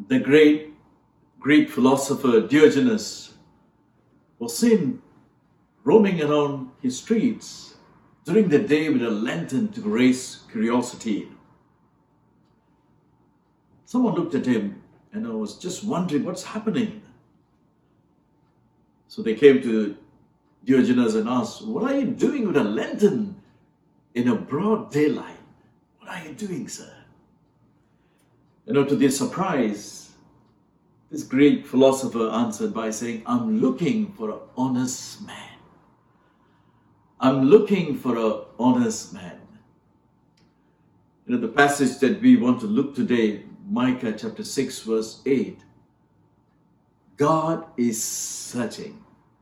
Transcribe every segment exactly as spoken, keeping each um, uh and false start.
the great Greek philosopher Diogenes was seen roaming around his streets during the day with a lantern to raise curiosity. Someone looked at him and I was just wondering what's happening. So they came to Diogenes and asked, "What are you doing with a lantern in a broad daylight? What are you doing, sir?" You know, to their surprise, this Greek philosopher answered by saying, "I'm looking for an honest man. I'm looking for an honest man." You know, the passage that we want to look today, Micah chapter six, verse eight. God is searching.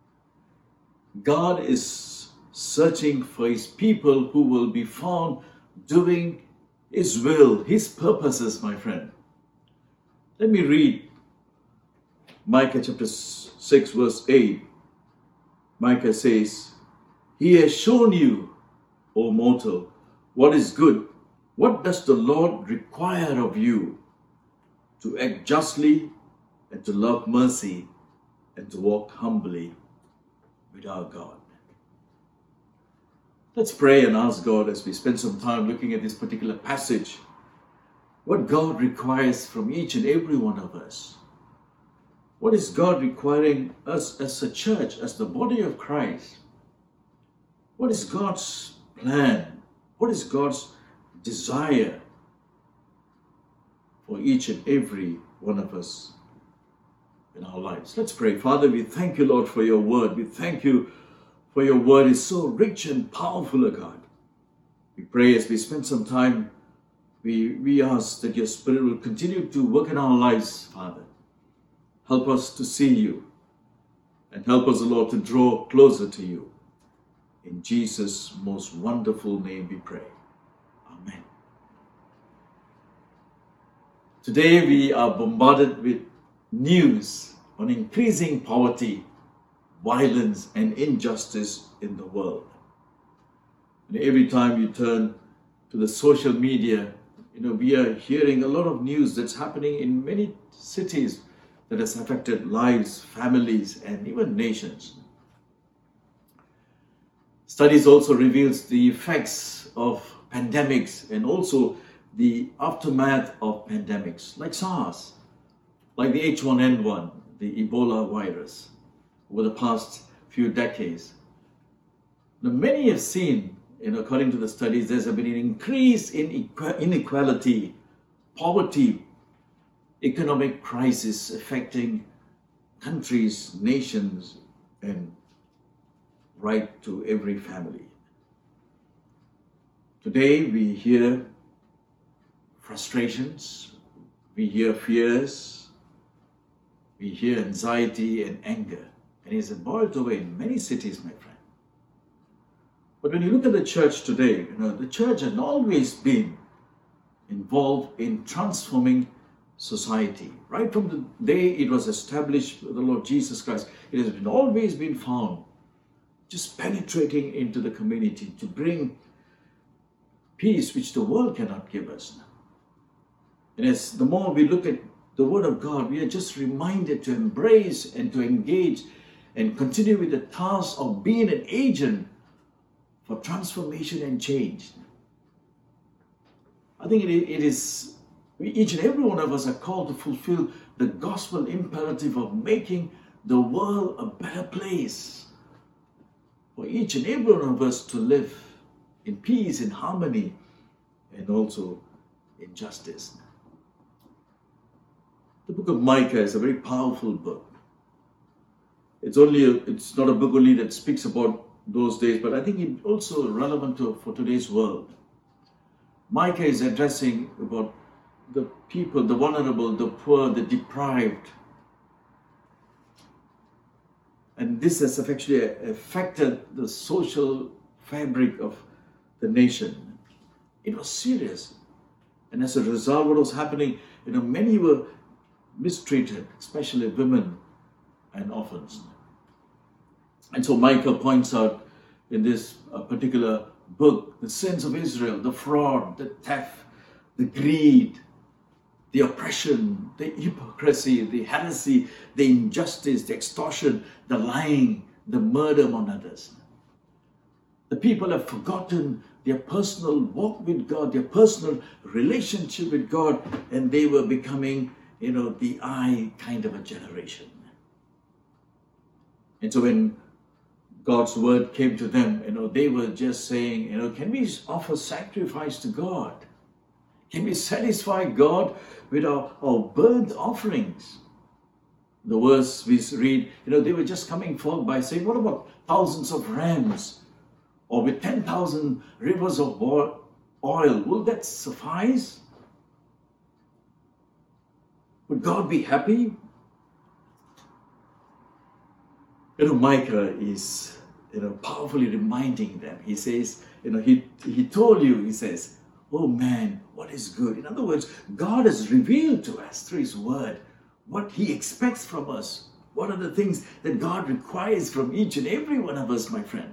God is searching for his people who will be found doing his will, his purposes, my friend. Let me read Micah chapter six, verse eight. Micah says, "He has shown you, O mortal, what is good. What does the Lord require of you? To act justly and to love mercy and to walk humbly with our God." Let's pray and ask God as we spend some time looking at this particular passage, what God requires from each and every one of us. What is God requiring us as a church, as the body of Christ? What is God's plan? What is God's desire for each and every one of us in our lives? Let's pray. Father, we thank you, Lord, for your word. We thank you for your word is so rich and powerful, O God. We pray as we spend some time, we, we ask that your Spirit will continue to work in our lives, Father. Help us to see you and help us, Lord, to draw closer to you. In Jesus' most wonderful name we pray. Amen. Today we are bombarded with news on increasing poverty, violence and injustice in the world. And every time you turn to the social media, you know, we are hearing a lot of news that's happening in many cities that has affected lives, families, and even nations. Studies also reveals the effects of pandemics and also the aftermath of pandemics, like SARS, like the H one N one, the Ebola virus, over the past few decades. Now, many have seen, you know, according to the studies, there's been an increase in inequality, poverty, economic crisis affecting countries, nations, and right to every family. Today we hear frustrations, we hear fears, we hear anxiety and anger, and it's boiled over in many cities, my friend. But when you look at the church today, you know, the church has always been involved in transforming society. Right from the day it was established with the Lord Jesus Christ, it has been always been found just penetrating into the community to bring peace which the world cannot give us. And as the more we look at the Word of God, we are just reminded to embrace and to engage and continue with the task of being an agent for transformation and change. I think it, it is, we, each and every one of us are called to fulfill the gospel imperative of making the world a better place for each and every one of us to live in peace, in harmony, and also in justice. The book of Micah is a very powerful book. It's only a, it's not a book only that speaks about those days, but I think it's also relevant to, for today's world. Micah is addressing about the people, the vulnerable, the poor, the deprived. And this has actually affected the social fabric of the nation. It was serious. And as a result, what was happening, you know, many were mistreated, especially women and orphans. And so Micah points out in this uh, particular book the sins of Israel, the fraud, the theft, the greed, the the oppression, the hypocrisy, the heresy, the injustice, the extortion, the lying, the murder among others. The people have forgotten their personal walk with God, their personal relationship with God, and they were becoming, you know, the I kind of a generation. And so when God's word came to them, you know, they were just saying, you know, can we offer sacrifice to God? Can we satisfy God with our, our burnt offerings? The verse we read, you know, they were just coming forth by saying, what about thousands of rams? Or with ten thousand rivers of oil, will that suffice? Would God be happy? You know, Micah is, you know, powerfully reminding them. He says, you know, he, he told you, he says, oh man, what is good? In other words, God has revealed to us through His word what He expects from us. What are the things that God requires from each and every one of us, my friend?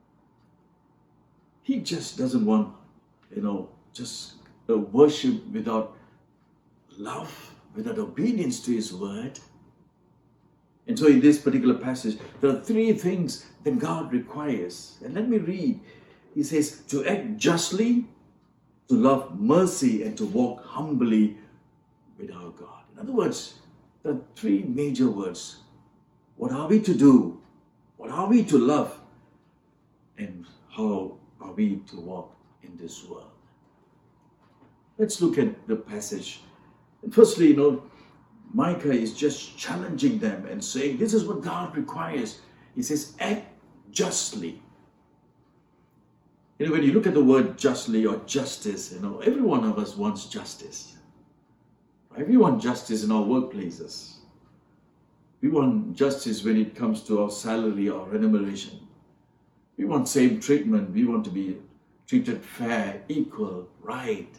He just doesn't want, you know, just a worship without love, without obedience to His word. And so in this particular passage, there are three things that God requires. And let me read. He says, to act justly, to love mercy, and to walk humbly with our God. In other words, there are three major words. What are we to do? What are we to love? And how are we to walk in this world? Let's look at the passage. And firstly, you know, Micah is just challenging them and saying, this is what God requires. He says, act justly. You know, when you look at the word justly or justice, you know, every one of us wants justice. Right? We want justice in our workplaces. We want justice when it comes to our salary or remuneration. We want same treatment. We want to be treated fair, equal, right.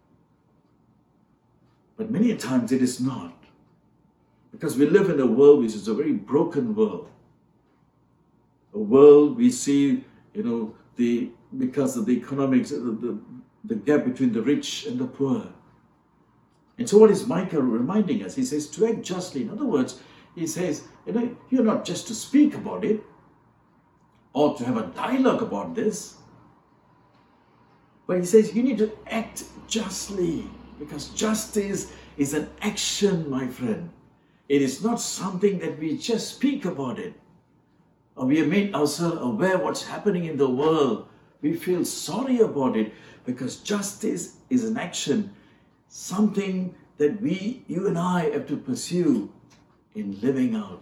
But many times it is not. Because we live in a world which is a very broken world. A world we see, you know, the because of the economics, the, the, the gap between the rich and the poor. And so what is Micah reminding us? He says, to act justly. In other words, he says, you know, you're not just to speak about it, or to have a dialogue about this. But he says you need to act justly, because justice is an action, my friend. It is not something that we just speak about it. Or we have made ourselves aware of what's happening in the world. We feel sorry about it, because justice is an action, something that we, you and I have to pursue in living out.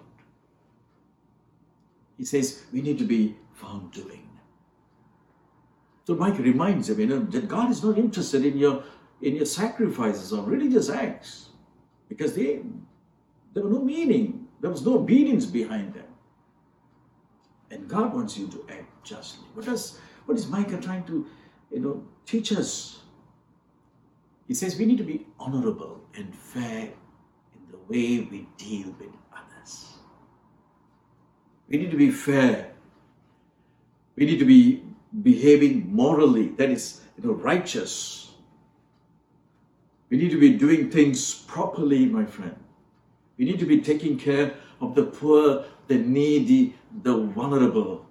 He says we need to be found doing. So Mike reminds him, you know, that God is not interested in your in your sacrifices or religious acts, because they there was no meaning, there was no obedience behind them. And God wants you to act justly. What does what is Micah trying to, you know, teach us? He says we need to be honorable and fair in the way we deal with others. We need to be fair. We need to be behaving morally, that is, you know, righteous. We need to be doing things properly, my friend. We need to be taking care of the poor, the needy, the vulnerable.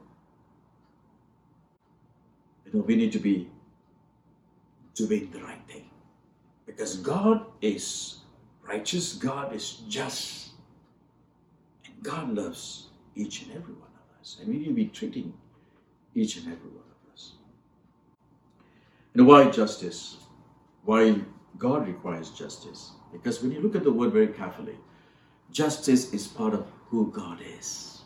You know, we need to be doing the right thing. Because God is righteous, God is just, and God loves each and every one of us. And we need to be treating each and every one of us. And why justice? Why God requires justice? Because when you look at the word very carefully, justice is part of who God is.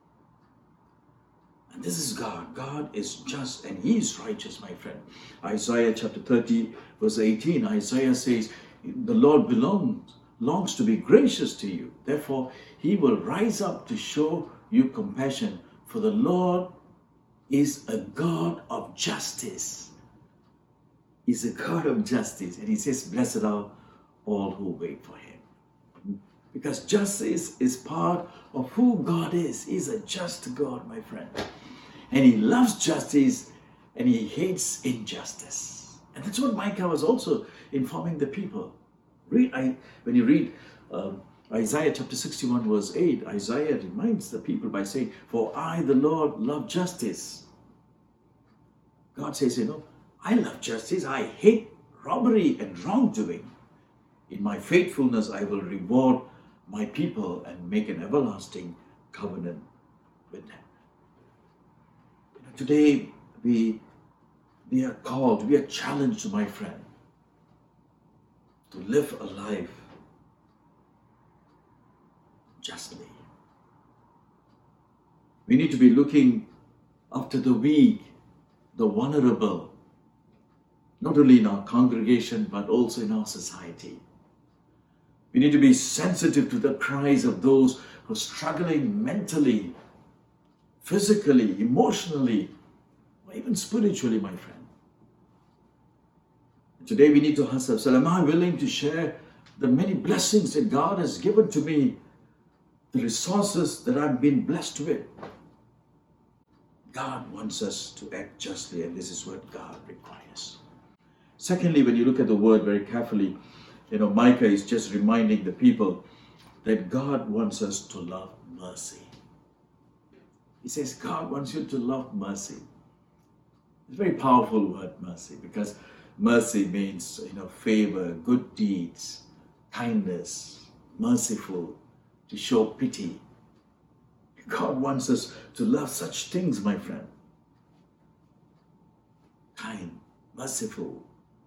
And this is God. God is just and He is righteous, my friend. Isaiah chapter thirty, verse eighteen, Isaiah says, the Lord belongs, longs to be gracious to you. Therefore, He will rise up to show you compassion. For the Lord is a God of justice. He's a God of justice. And He says, blessed are all who wait for Him. Because justice is part of who God is. He's a just God, my friend. And He loves justice and He hates injustice. And that's what Micah was also informing the people. Read, I, when you read um, Isaiah chapter sixty-one verse eight, Isaiah reminds the people by saying, "For I, the Lord, love justice." God says, you know, I love justice. I hate robbery and wrongdoing. In my faithfulness, I will reward my people and make an everlasting covenant with them. You know, today, we, we are called, we are challenged, my friend, to live a life justly. We need to be looking after the weak, the vulnerable, not only in our congregation, but also in our society. We need to be sensitive to the cries of those who are struggling mentally, physically, emotionally, or even spiritually, my friend. Today we need to ask ourselves, am I willing to share the many blessings that God has given to me, the resources that I've been blessed with? God wants us to act justly, and this is what God requires. Secondly, when you look at the word very carefully, you know, Micah is just reminding the people that God wants us to love mercy. He says God wants you to love mercy. It's a very powerful word, mercy, because mercy means, you know, favor, good deeds, kindness, merciful, to show pity. God wants us to love such things, my friend. Kind, merciful,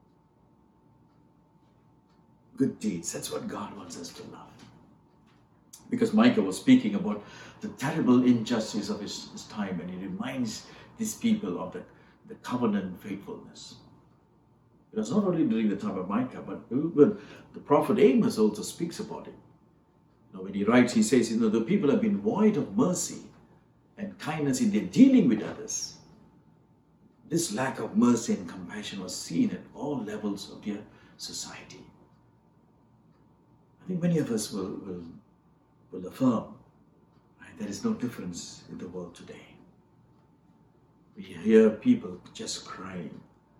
good deeds. That's what God wants us to love. Because Micah was speaking about the terrible injustice of his, his time, and he reminds these people of the, the covenant faithfulness. It was not only during the time of Micah, but even the prophet Amos also speaks about it. You know, when he writes, he says, you know, the people have been void of mercy and kindness in their dealing with others. This lack of mercy and compassion was seen at all levels of their society. I think many of us will, will, will affirm, right, there is no difference in the world today. We hear people just crying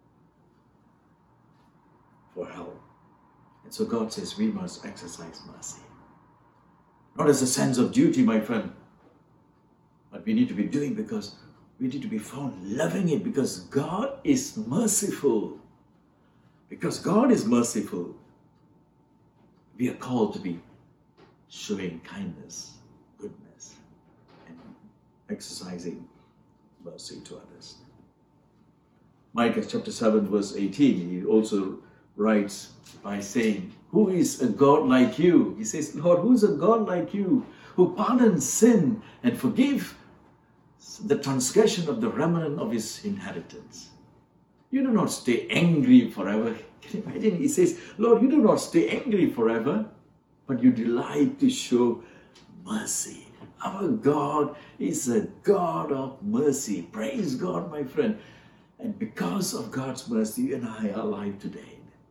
for help. And so God says we must exercise mercy. Not as a sense of duty, my friend, but we need to be doing because we need to be found loving it, because God is merciful. Because God is merciful, we are called to be showing kindness, goodness, and exercising mercy to others. Micah chapter seven verse eighteen, he also writes by saying, who is a God like you? He says, Lord, who is a God like you, who pardons sin and forgives the transgression of the remnant of his inheritance? You do not stay angry forever. Can you imagine? He says, Lord, you do not stay angry forever, but you delight to show mercy. Our God is a God of mercy. Praise God, my friend. And because of God's mercy, you and I are alive today.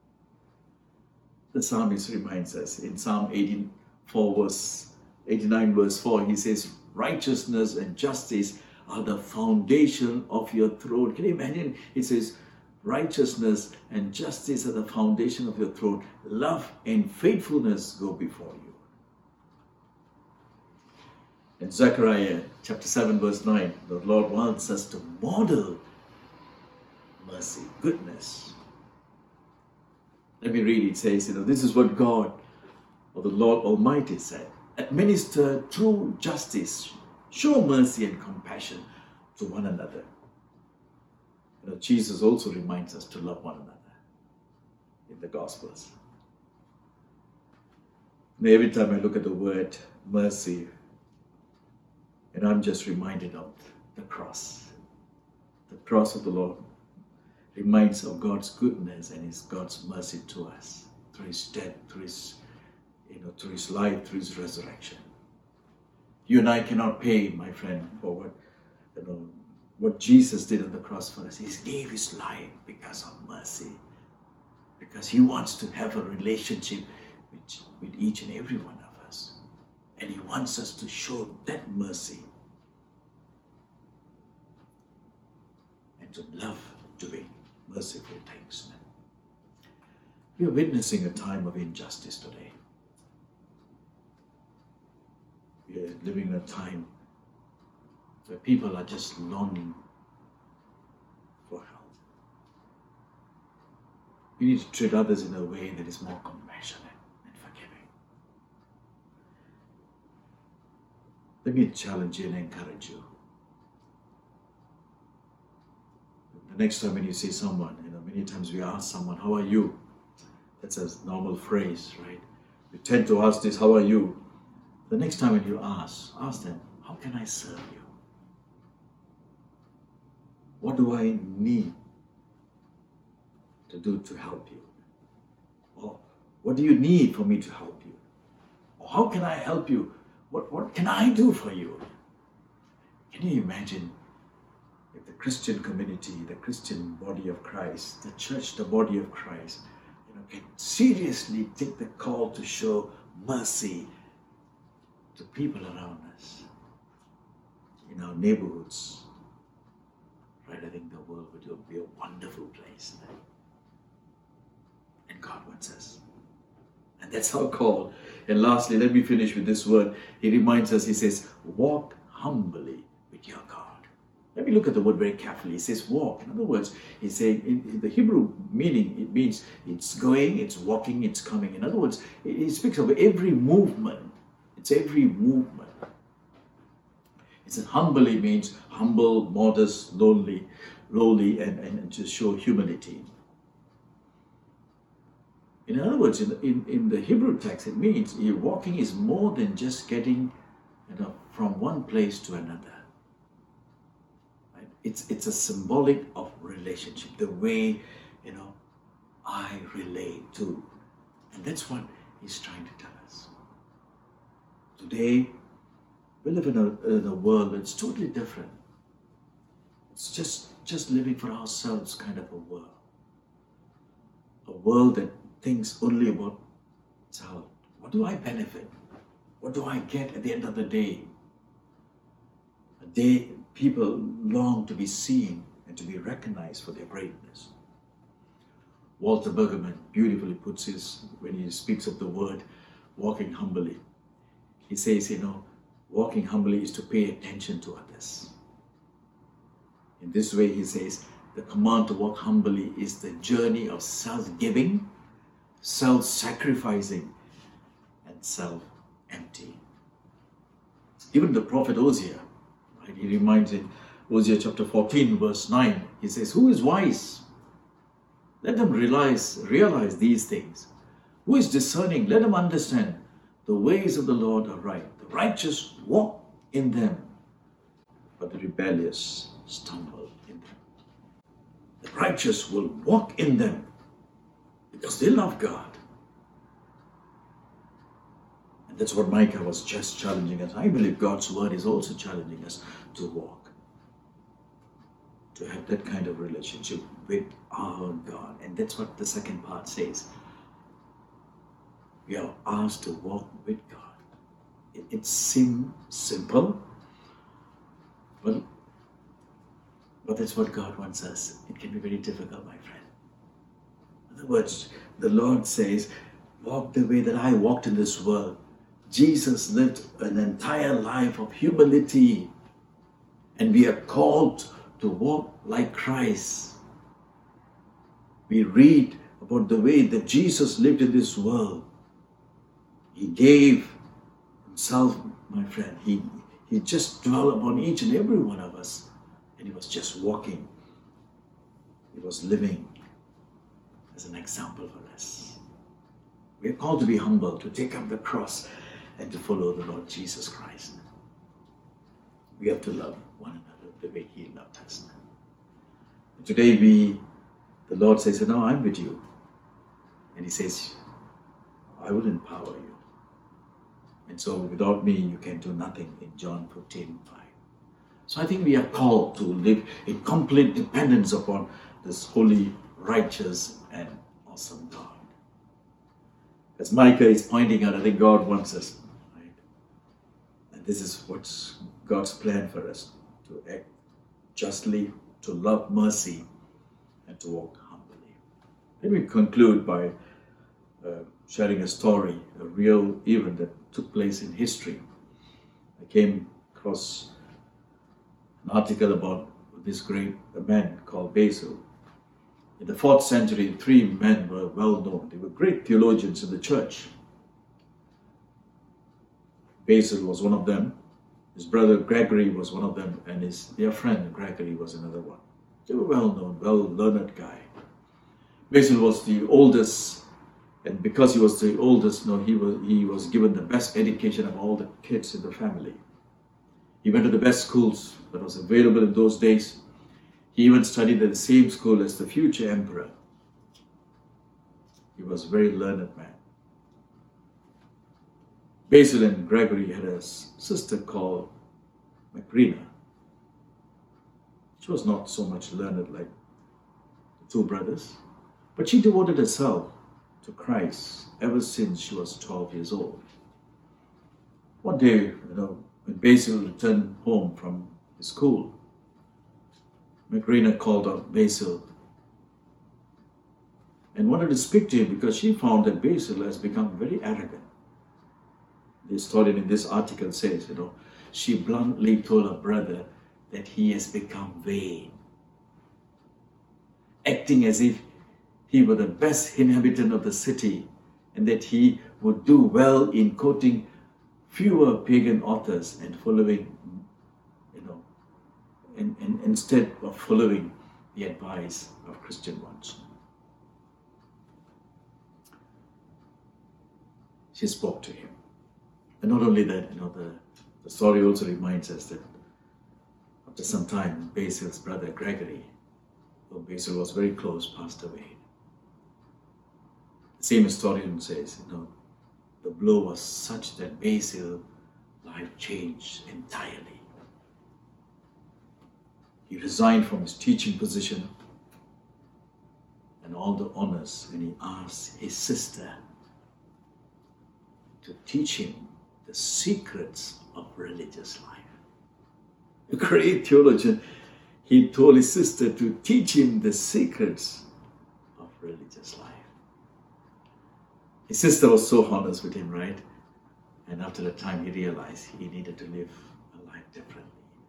The psalmist reminds us in Psalm eighty-four verse eighty-nine verse four, he says, righteousness and justice are the foundation of your throne. Can you imagine? He says, righteousness and justice are the foundation of your throne. Love and faithfulness go before you. In Zechariah chapter seven verse nine, the Lord wants us to model mercy, goodness. Let me read. It says, you know, this is what God or the Lord Almighty said. Administer true justice, show mercy and compassion to one another. You know, Jesus also reminds us to love one another in the Gospels. And every time I look at the word mercy, and I'm just reminded of the cross. The cross of the Lord reminds of God's goodness and His God's mercy to us through His death, through His, you know, through His life, through His resurrection. You and I cannot pay, my friend, for what, you know, what Jesus did on the cross for us. He gave His life because of mercy, because He wants to have a relationship with, with each and every one of us, and He wants us to show that mercy and to love doing merciful things. We are witnessing a time of injustice today. We are living in a time where people are just longing for help. We need to treat others in a way that is more compassionate and forgiving. Let me challenge you and encourage you. The next time when you see someone, you know, many times we ask someone, how are you? That's a normal phrase, right? We tend to ask this, how are you? The next time when you ask, ask them, how can I serve you? What do I need to do to help you? Or what do you need for me to help you? Or how can I help you? What, what can I do for you? Can you imagine if the Christian community, the Christian body of Christ, the church, the body of Christ, you know, can seriously take the call to show mercy to people around us, in our neighborhoods, right? I think the world would be a wonderful place. Right? And God wants us. And that's our call. And lastly, let me finish with this word. He reminds us, he says, walk humbly with your God. Let me look at the word very carefully. He says walk. In other words, he's saying, in, in the Hebrew meaning, it means it's going, it's walking, it's coming. In other words, he speaks of every movement. It's every movement. It says humbly means humble, modest, lowly, lowly, and, and to show humility. In other words, in, in, in the Hebrew text, it means walking is more than just getting, you know, from one place to another. Right? It's it's a symbolic of relationship, the way, you know, I relate to, and that's what he's trying to tell us. Today, we live in a, in a world that's totally different. It's just, just living for ourselves kind of a world. A world that thinks only about self. What do I benefit? What do I get at the end of the day? A day people long to be seen and to be recognized for their greatness. Walter Bergman beautifully puts his, when he speaks of the word walking humbly, he says, you know, walking humbly is to pay attention to others. In this way, he says, the command to walk humbly is the journey of self-giving, self-sacrificing, and self-emptying. Even the prophet Hosea, right, he reminds in Hosea chapter fourteen, verse nine, he says, who is wise? Let them realize, realize these things. Who is discerning? Let them understand. The ways of the Lord are right. The righteous walk in them, but the rebellious stumble in them. The righteous will walk in them because they love God. And that's what Micah was just challenging us. I believe God's word is also challenging us to walk, to have that kind of relationship with our God. And that's what the second part says. We are asked to walk with God. It, it seems simple, but, but that's what God wants us. It can be very difficult, my friend. In other words, the Lord says, walk the way that I walked in this world. Jesus lived an entire life of humility, and we are called to walk like Christ. We read about the way that Jesus lived in this world. He gave himself, my friend. He, he just dwelled upon each and every one of us. And he was just walking. He was living as an example for us. We are called to be humble, to take up the cross, and to follow the Lord Jesus Christ. We have to love one another the way he loved us. Today we, the Lord says, no, I'm with you. And he says, I will empower you. And so without me, you can do nothing, in John fifteen five. So I think we are called to live in complete dependence upon this holy, righteous, and awesome God. As Micah is pointing out, I think God wants us, right? And this is what's God's plan for us, to act justly, to love mercy, and to walk humbly. Let me conclude by uh, sharing a story, a real event that took place in history. I came across an article about this great man called Basil. In the fourth century, three men were well known. They were great theologians in the church. Basil was one of them. His brother Gregory was one of them, and his dear friend Gregory was another one. They were well known, well learned guy. Basil was the oldest, and because he was the oldest, no, he was he was given the best education of all the kids in the family. He went to the best schools that was available in those days. He even studied at the same school as the future emperor. He was a very learned man. Basil and Gregory had a sister called Macrina. She was not so much learned like the two brothers, but she devoted herself to Christ ever since she was twelve years old. One day, you know, when Basil returned home from his school, Macrina called out Basil and wanted to speak to him because she found that Basil has become very arrogant. The historian in this article says, you know, she bluntly told her brother that he has become vain, acting as if he were the best inhabitant of the city and that he would do well in quoting fewer pagan authors and following, you know, in, in, instead of following the advice of Christian ones. She spoke to him. And not only that, you know, the, the story also reminds us that after some time, Basil's brother Gregory, though Basil was very close, passed away. The same historian says, you know, the blow was such that Basil's life changed entirely. He resigned from his teaching position and all the honors, and he asked his sister to teach him the secrets of religious life. A great theologian, he told his sister to teach him the secrets of religious life. His sister was so honest with him, right? And after a time, he realized he needed to live a life differently.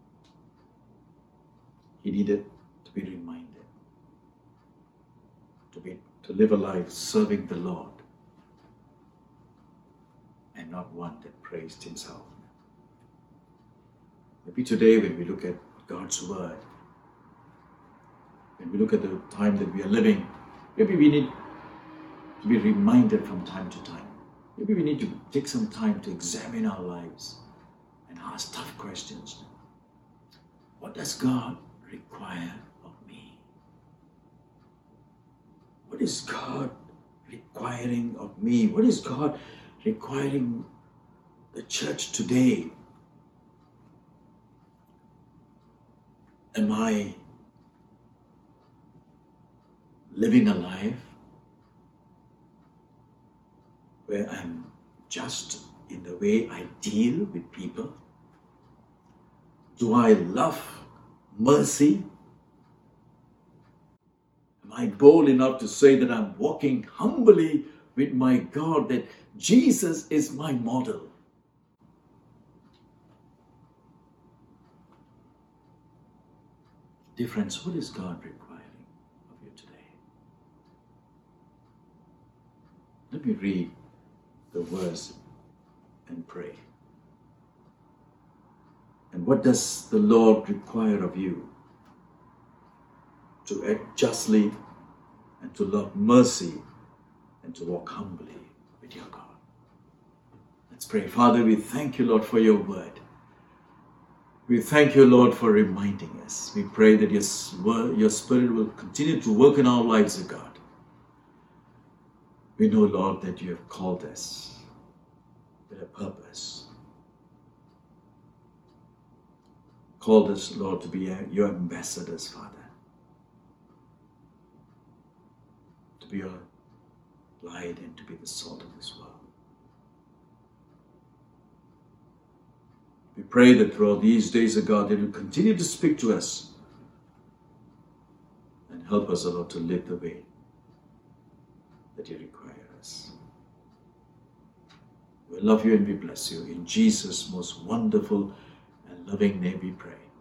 He needed to be reminded to be to live a life serving the Lord and not one that praised himself. Maybe today when we look at God's Word, when we look at the time that we are living, maybe we need to be reminded from time to time. Maybe we need to take some time to examine our lives and ask tough questions. What does God require of me? What is God requiring of me? What is God requiring the church today? Am I living a life where I'm just in the way I deal with people? Do I love mercy? Am I bold enough to say that I'm walking humbly with my God, that Jesus is my model? Dear friends, what is God requiring of you today? Let me read the verse and pray. And what does the Lord require of you? To act justly and to love mercy and to walk humbly with your God. Let's pray. Father, we thank you, Lord, for your word. We thank you, Lord, for reminding us. We pray that your, word, your Spirit will continue to work in our lives, O God. We know, Lord, that you have called us with a purpose. Called us, Lord, to be your ambassadors, Father. To be your light and to be the salt of this world. We pray that throughout these days, O God, that you continue to speak to us and help us, O Lord, to live the way that you require us. We love you and we bless you. In Jesus' most wonderful and loving name we pray.